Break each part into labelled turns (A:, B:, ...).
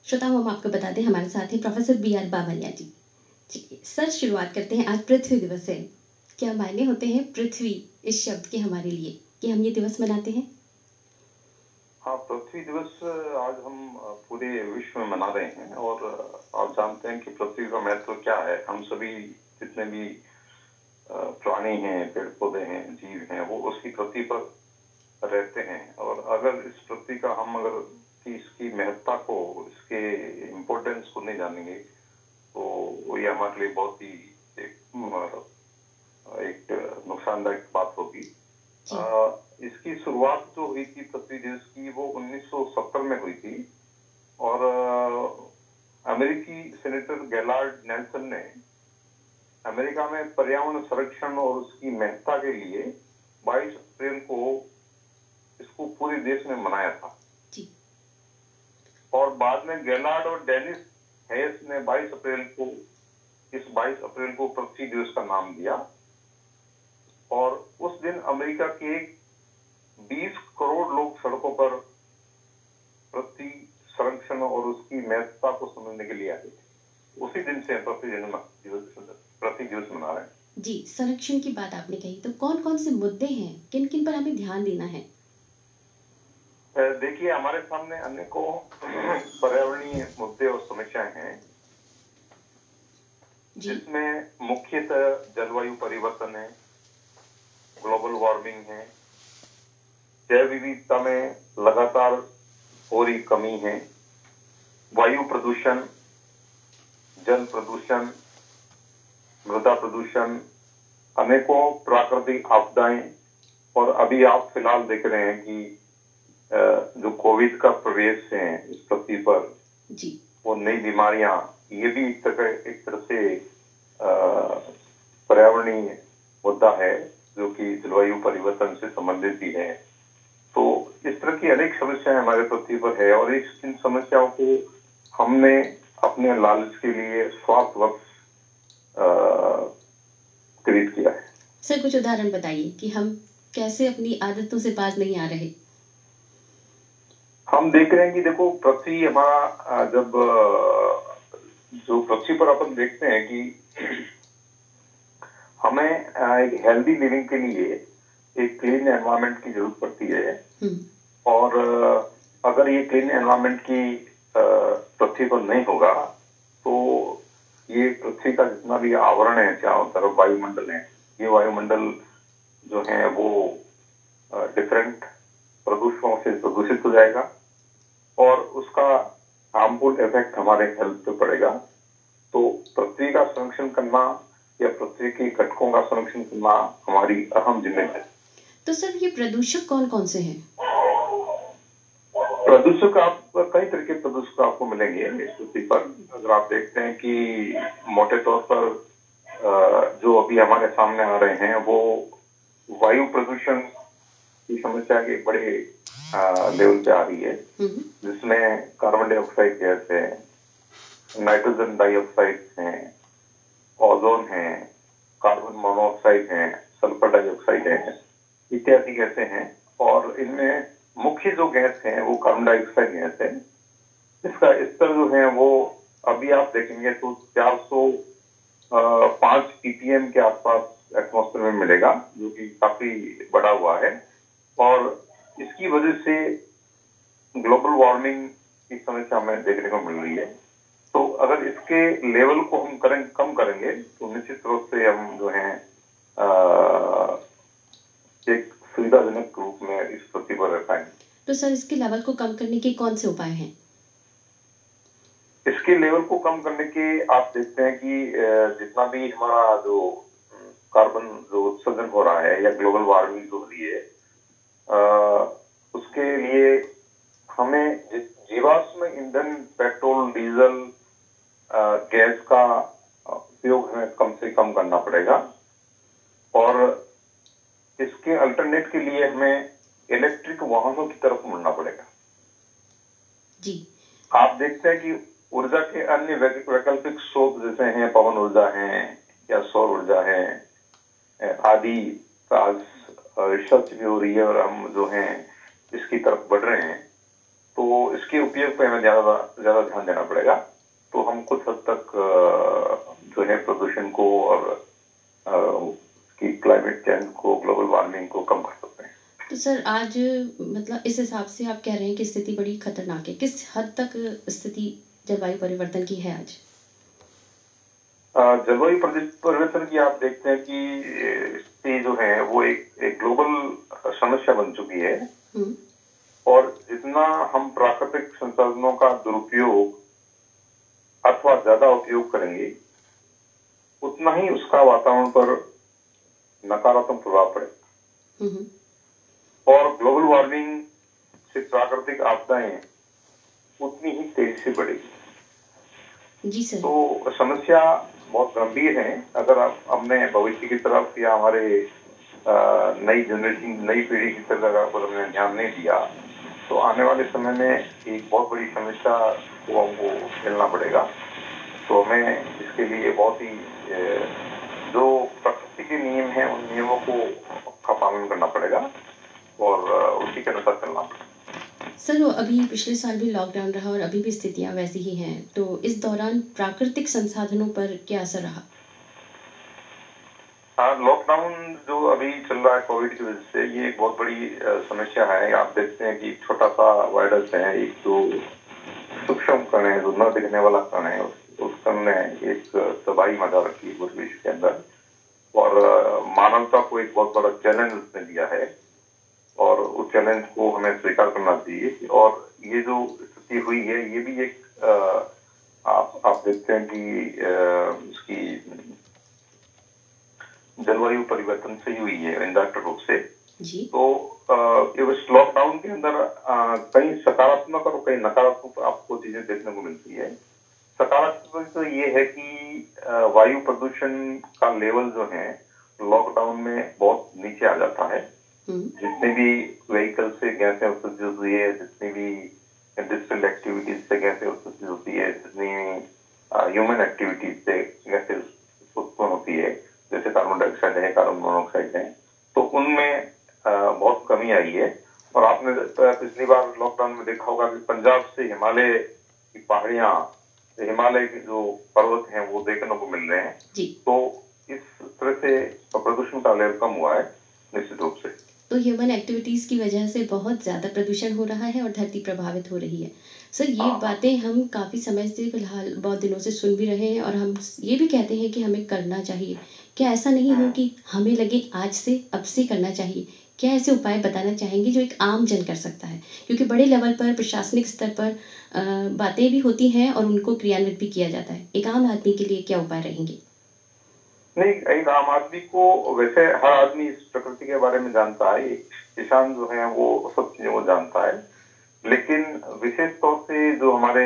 A: श्रोताओं, हम आपको बता दें हमारे साथ हैं प्रोफेसर B.R. बामनिया जी। जी सर, शुरुआत करते हैं। आज पृथ्वी दिवस है। क्या मायने होते हैं पृथ्वी इस शब्द के हमारे लिए कि हम ये दिवस मनाते हैं?
B: हाँ, पृथ्वी दिवस आज हम पूरे विश्व में मना रहे हैं और आप जानते हैं कि पृथ्वी का महत्व क्या है। हम सभी जितने भी प्राणी हैं, पेड़ पौधे हैं, जीव हैं, वो उसी पृथ्वी पर रहते हैं। और अगर इस पृथ्वी का हम अगर कि इसकी महत्ता को, इसके इम्पोर्टेंस को नहीं जानेंगे तो ये हमारे लिए बहुत ही एक एक नुकसानदायक बात होगी।
A: जी।
B: इसकी शुरुआत जो हुई थी पृथ्वी दिवस की, वो 1970 में हुई थी और अमेरिकी सेनेटर गैलार्ड नेल्सन ने अमेरिका में पर्यावरण संरक्षण और उसकी महत्ता के लिए 22 अप्रैल को इसको पूरे देश में मनाया था।
A: जी।
B: और बाद में गैलार्ड और डेनिस हेयस ने 22 अप्रैल को इस 22 अप्रैल को पृथ्वी दिवस का नाम दिया। और उस दिन अमेरिका के 20 करोड़ लोग सड़कों पर पृथ्वी संरक्षण और उसकी महत्ता को समझने के लिए आए थे। उसी दिन से हम पृथ्वी दिवस मना रहे हैं।
A: जी, संरक्षण की बात आपने कही, तो कौन-कौन से मुद्दे हैं, किन-किन पर हमें ध्यान देना है?
B: देखिए, हमारे सामने अनेकों पर्यावरणीय मुद्दे और समस्याएं हैं,
A: जी।
B: जिसमें मुख्यतः जलवायु परिवर्तन है, ग्लोबल वार्मिंग है, जैव विविधता में लगातार हो रही कमी है, वायु प्रदूषण, जल प्रदूषण, मृदा प्रदूषण, अनेकों प्राकृतिक आपदाएं। और अभी आप फिलहाल देख रहे हैं कि जो कोविड का प्रवेश है इस पृथ्वी पर,
A: जी।
B: वो नई बीमारियां, ये भी एक तरह से पर्यावरणीय मुद्दा है जो कि जलवायु परिवर्तन से संबंधित भी है। तो इस तरह की अनेक समस्याएं हमारे पृथ्वी पर है और इन समस्याओं को हमने अपने लालच के लिए स्वार्थवश क्रिएट किया है।
A: सर, कुछ उदाहरण बताइए कि हम कैसे अपनी आदतों से बाज नहीं आ रहे?
B: हम देख रहे हैं कि देखो, पृथ्वी हमारा जब जो पृथ्वी पर अपन देखते हैं कि हमें एक हेल्दी लिविंग के लिए एक क्लीन एनवायरनमेंट की जरूरत पड़ती है।
A: हुँ।
B: और अगर ये क्लीन एनवायरनमेंट की पृथ्वी पर नहीं होगा तो ये पृथ्वी का जितना भी आवरण है चारों तरफ वायुमंडल है, ये वायुमंडल जो है वो डिफरेंट प्रदूषणों से प्रदूषित हो जाएगा और उसका हार्मफुल इफेक्ट हमारे हेल्थ पे पड़ेगा। तो पृथ्वी का संरक्षण करना या पृथ्वी के घटकों का संरक्षण करना हमारी अहम जिम्मेदारी।
A: तो सर, ये प्रदूषक कौन-कौन से हैं?
B: प्रदूषक आप कई तरह के प्रदूषक आपको मिलेंगे इस पृथ्वी पर। अगर आप देखते हैं कि मोटे तौर पर जो अभी हमारे सामने आ रहे हैं वो वायु प्रदूषण की समस्या एक बड़े लेवल पे आ रही है,
A: हुँ।
B: जिसमें कार्बन डाइऑक्साइड गैस है, नाइट्रोजन डाइऑक्साइड है, ओजोन है, कार्बन मोनोऑक्साइड है, सल्फर डाइऑक्साइड है, इत्यादि गैसें हैं। और इनमें मुख्य जो गैस है वो कार्बन डाइऑक्साइड गैस है। इसका स्तर जो है वो अभी आप देखेंगे तो 405 ppm के आसपास एटमॉस्फेयर में मिलेगा, जो कि काफी बड़ा हुआ है। और इसकी वजह से ग्लोबल वार्मिंग की समस्या हमें देखने को मिल रही है। तो अगर इसके लेवल को हम कम करेंगे तो निश्चित रूप से हम जो है एक सुविधाजनक रूप में इस पृथ्वी पर रह पाएंगे।
A: तो सर, इसके लेवल को कम करने के कौन से उपाय हैं?
B: इसके लेवल को कम करने के आप देखते हैं कि जितना भी हमारा जो कार्बन जो उत्सर्जन हो रहा है या ग्लोबल वार्मिंग जो हो रही है, उसके लिए हमें जीवाश्म ईंधन, पेट्रोल, डीजल, गैस का उपयोग हमें कम से कम करना पड़ेगा। और इसके अल्टरनेट के लिए हमें इलेक्ट्रिक वाहनों की तरफ मुड़ना पड़ेगा।
A: जी।
B: आप देखते हैं कि ऊर्जा के अन्य वैकल्पिक स्रोत जैसे हैं पवन ऊर्जा है या सौर ऊर्जा है, आदि का रिसर्च भी हो रही है और हम जो हैं इसकी तरफ बढ़ रहे हैं। तो इसके उपयोग पे हमें ज्यादा ज्यादा ध्यान देना पड़ेगा। तो हम कुछ हद तक जो है प्रदूषण को और की क्लाइमेट चेंज को, ग्लोबल वार्मिंग को कम कर सकते हैं।
A: तो सर आज मतलब इस हिसाब से आप कह रहे हैं कि स्थिति बड़ी खतरनाक है। किस हद तक स्थिति जलवायु परिवर्तन की है आज?
B: जलवायु परिवर्तन की आप देखते हैं कि स्थिति जो है वो एक ग्लोबल समस्या बन चुकी है।
A: हम्म।
B: और जितना हम प्राकृतिक संसाधनों का दुरुपयोग अथवा ज्यादा उपयोग करेंगे, उतना ही उसका वातावरण पर नकारात्मक प्रभाव पड़ेगा।
A: हम्म।
B: और ग्लोबल वार्मिंग से प्राकृतिक आपदाएं उतनी ही तेजी से बढ़ेगी।
A: जी सर।
B: तो समस्या बहुत गंभीर है। अगर आप हमने भविष्य की तरफ या हमारे नई जनरेशन, नई पीढ़ी की तरफ अगर हमने ध्यान नहीं दिया, तो आने वाले समय में एक बहुत बड़ी समस्या को हमको झेलना पड़ेगा। तो हमें इसके लिए बहुत ही जो प्रकृति के नियम हैं, उन नियमों को का पालन करना पड़ेगा और उसी के अनुसार चलना पड़ेगा।
A: सर वो अभी पिछले साल भी लॉकडाउन रहा और अभी भी स्थितियां वैसी ही हैं, तो इस दौरान प्राकृतिक संसाधनों पर क्या असर रहा?
B: हाँ, लॉकडाउन जो अभी चल रहा है कोविड की वजह से, ये एक बहुत बड़ी समस्या है। आप देखते हैं कि एक छोटा सा वायरस है, एक जो सूक्ष्म कण है, जो न दिखने वाला कण है, उस कण ने एक तबाही मचा रखी है पूरे विश्व के अंदर। और मानवता को एक बहुत बड़ा चैलेंज उसने दिया है और उस चैलेंज को हमें स्वीकार करना चाहिए। और ये जो स्थिति हुई है, ये भी एक आप देखते हैं कि इसकी जलवायु परिवर्तन से ही हुई है इनडायरेक्ट रूप से।
A: जी।
B: तो इस लॉकडाउन के अंदर कई सकारात्मक और कई नकारात्मक आपको चीजें देखने को मिलती है। सकारात्मक तो ये है कि वायु प्रदूषण का लेवल जो है लॉकडाउन में बहुत नीचे आ जाता है।
A: हम्म।
B: जितने भी व्हीकल से गैसें उत्सर्जित होती है, जितनी भी इंडस्ट्रियल एक्टिविटीज से गैसें उत्सर्जित होती है, जितनी ह्यूमन एक्टिविटीज से गैसें उत्पन्न होती है, जैसे कार्बन डाइऑक्साइड है, कार्बन मोनोऑक्साइड है, तो उनमें बहुत कमी आई है। और आपने पिछली बार लॉकडाउन में देखा होगा कि पंजाब से हिमालय की पहाड़ियां, हिमालय के जो पर्वत हैं वो देखने को मिल रहे हैं।
A: जी।
B: तो इस तरह से प्रदूषण का लेवल कम हुआ है निश्चित रूप से।
A: तो ह्यूमन एक्टिविटीज़ की वजह से बहुत ज़्यादा प्रदूषण हो रहा है और धरती प्रभावित हो रही है। सर ये
B: हाँ हाँ
A: बातें हम काफ़ी समय से फिलहाल बहुत दिनों से सुन भी रहे हैं और हम ये भी कहते हैं कि हमें करना चाहिए। क्या ऐसा नहीं हो
B: हाँ।
A: कि हमें लगे आज से अब से करना चाहिए? क्या ऐसे उपाय बताना चाहेंगे जो एक आम जन कर सकता है? क्योंकि बड़े लेवल पर प्रशासनिक स्तर पर बातें भी होती हैं और उनको क्रियान्वित भी किया जाता है। एक आम आदमी के लिए क्या उपाय रहेंगे?
B: नहीं, एक आम आदमी को, वैसे हर आदमी इस प्रकृति के बारे में जानता है। एक किसान जो है वो सब चीजों को जानता है। लेकिन विशेष तौर से जो हमारे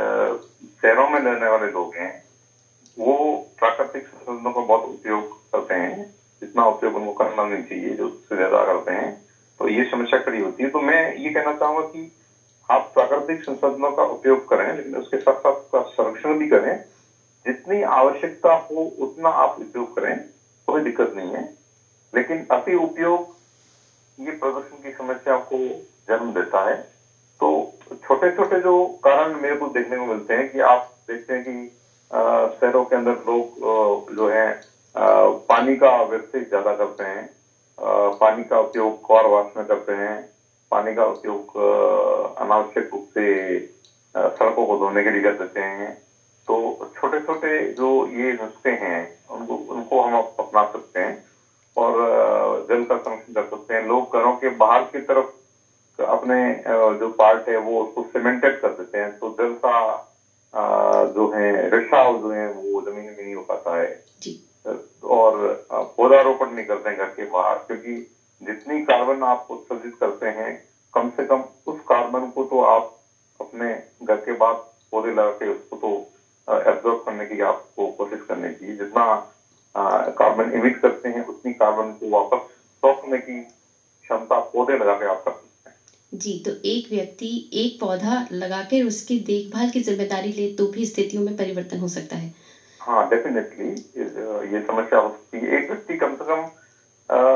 B: शहरों में रहने वाले लोग हैं, वो प्राकृतिक संसाधनों का बहुत उपयोग करते हैं। जितना उपयोग उनको करना नहीं चाहिए, जो उससे ज्यादा करते हैं, तो ये समस्या खड़ी होती है। तो मैं ये कहना चाहूंगा कि आप प्राकृतिक संसाधनों का उपयोग करें, लेकिन उसके साथ साथ उसका संरक्षण भी करें। जितनी आवश्यकता हो उतना आप उपयोग करें, कोई दिक्कत नहीं है। लेकिन अति उपयोग ये प्रदूषण की समस्या को जन्म देता है। तो छोटे छोटे जो कारण मेरे को देखने को मिलते हैं कि आप देखते हैं कि शहरों के अंदर लोग जो है पानी का व्यवसाय ज्यादा करते हैं। पानी का उपयोग कार वॉश में करते हैं। पानी का उपयोग अनावश्यक रूप से सड़कों को धोने के लिए कर देते हैं। तो छोटे छोटे जो ये नुस्खे हैं, उनको उनको हम अपना सकते हैं और जल का संरक्षण कर सकते हैं। लोग घरों के बाहर की तरफ अपने जो पार्ट है वो उसको सीमेंटेड कर देते हैं, तो जल का जो है रिसाव जो है वो जमीन में नहीं हो पाता है।
A: जी।
B: और पौधारोपण नहीं करते हैं घर के बाहर, क्योंकि जितनी कार्बन आप उत्सर्जित करते हैं, कम से कम उस कार्बन को तो आप अपने घर के बाहर पौधे लगा के उसको तो एब्जॉर्ब करने की आपको कोशिश करनी चाहिए। जितना कार्बन इमिट करते हैं, उतनी कार्बन को वापस सोखने की क्षमता पौधे लगा के आप कर सकते हैं।
A: जी, तो एक व्यक्ति एक पौधा लगाकर उसकी देखभाल की ज़िम्मेदारी ले तो भी स्थितियों में परिवर्तन हो सकता है।
B: हाँ, डेफिनेटली ये समस्या हो सकती है। एक व्यक्ति कम से कम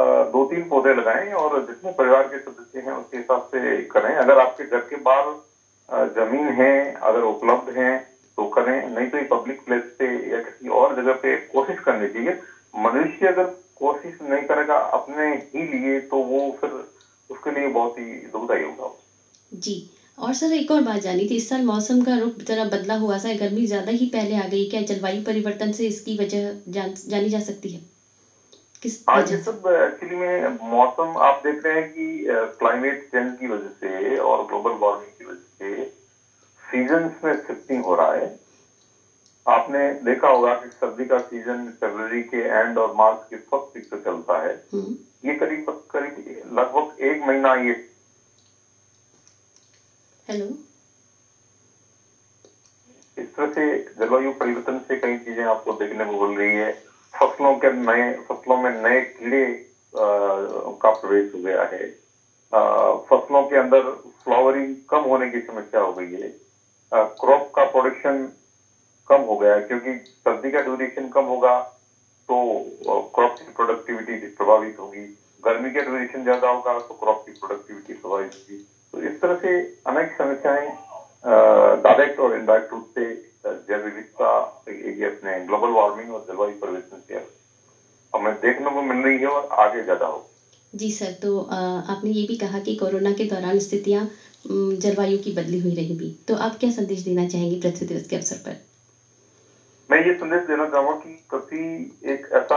B: 2-3 पौधे लगाएं और जितने परिवार के सदस्य हैं उसके हिसाब से करें। अगर आपके घर के बाहर जमीन है अगर उपलब्ध है तो करें, नहीं तो ये पब्लिक प्लेस पे या किसी और जगह पे कोशिश करनी चाहिए। मनुष्य अगर कोशिश नहीं करेगा अपने ही लिए तो वो फिर उसके लिए बहुत ही दुखदाई होगा।
A: जी। और सर एक और बात जाननी थी, इस साल मौसम का रुख ज़रा बदला हुआ सा है, गर्मी ज़्यादा ही पहले आ गई, क्या जलवायु परिवर्तन से इसकी वजह जानी जा सकती है? किस
B: हाँ, ये
A: वजह से?
B: सब एक्चुअली में मौसम आप देख रहे हैं कि क्लाइमेट चेंज की वजह से और ग्लोबल वार्मिंग की वजह से सीजन्स में शिफ्टिंग हो रहा है। आपने देखा होगा कि सर्दी का सीजन फरवरी के एंड और मार्च के फर्स्ट वीक से चलता है।
A: हुँ।
B: ये करीब करीब लगभग एक महीना ये
A: हेलो?
B: इस तरह से जलवायु परिवर्तन से कई चीजें आपको देखने को मिल रही है। फसलों में नए कीड़े का प्रवेश हो गया है। फसलों के अंदर फ्लावरिंग कम होने की समस्या हो गई है। क्रॉप का प्रोडक्शन कम हो गया है क्योंकि सर्दी का ड्यूरेशन कम होगा तो क्रॉप की प्रोडक्टिविटी प्रभावित होगी। गर्मी का ड्यूरेशन ज्यादा होगा तो क्रॉप की प्रोडक्टिविटी प्रभावित होगी। तो इस तरह से अनेक समस्याएं डायरेक्ट और इनडायरेक्ट रूप से जैव विविधता ये अपने ग्लोबल वार्मिंग और जलवायु परिवर्तन से हमें देखने को मिल रही है और आगे ज्यादा होगी।
A: जी सर, तो आपने ये भी कहा कि कोरोना के दौरान स्थितियाँ जलवायु की बदली हुई रहेंगी। तो आप क्या संदेश देना चाहेंगी पृथ्वी दिवस के अवसर पर?
B: मैं ये संदेश देना चाहूंगा कि पृथ्वी एक ऐसा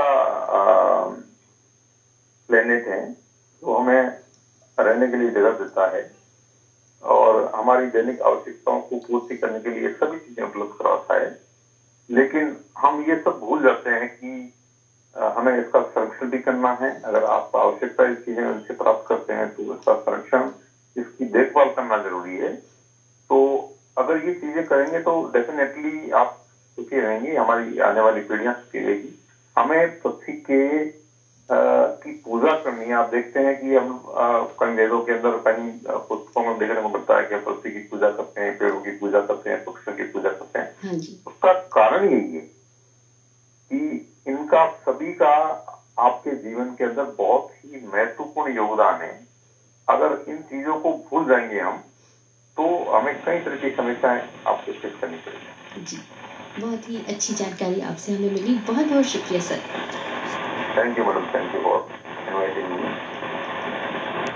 B: प्लेनेट है जो हमें रहने के लिए जगह देता है और हमारी दैनिक आवश्यकताओं को पूर्ति करने के लिए सभी चीजें उपलब्ध कराता है। लेकिन हम ये सब भूल जाते हैं कि हमें इसका संरक्षण भी करना है। अगर आप आवश्यकता चीजें उनसे प्राप्त करते हैं तो इसका संरक्षण, इसकी देखभाल करना जरूरी है। तो अगर ये चीजें करेंगे तो डेफिनेटली आप सुखी रहेंगे, हमारी आने वाली पीढ़ियां सुखी रहेगी। हमें पृथ्वी के की पूजा करनी है। आप देखते हैं कि हम कई वेदों के अंदर, कई पुस्तकों में देखने को मिलता है कि पृथ्वी की पूजा करते हैं, पेड़ों की पूजा करते हैं, पक्षियों की पूजा करते हैं।
A: हाँ जी।
B: उसका कारण यही है कि इनका सभी का आपके जीवन के अंदर बहुत ही महत्वपूर्ण योगदान है। अगर इन चीजों को भूल जाएंगे हम तो हमें कई तरह की समस्याएं आपको फेस करनी पड़ेगी।
A: जी। बहुत ही अच्छी जानकारी आपसे हमें मिली। बहुत-बहुत शुक्रिया सर।
B: Thank you madam, thank you for